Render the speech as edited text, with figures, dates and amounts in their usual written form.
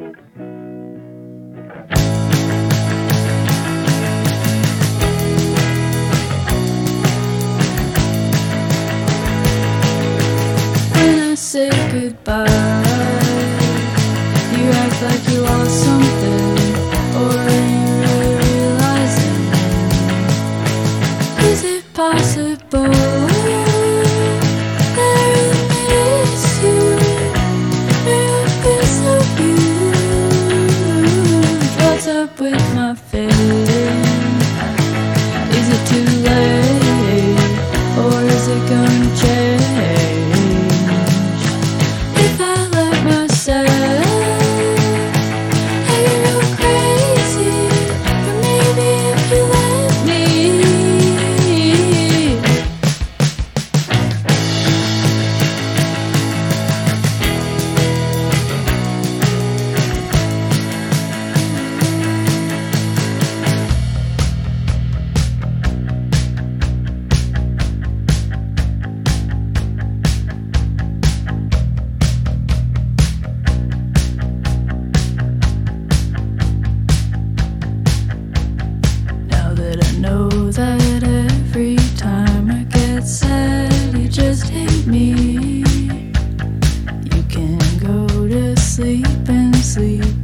When I say goodbye, you act like you lost something, or are you really realizing? Is it possible that I really miss you? May I feel so huge? What's up with my feelings? Is it too late, or is it gonna change? If I let myself, I can go crazy, but maybe if you let me. Now that I know that every time I get sad, you just hate me, you can go to sleep and sleep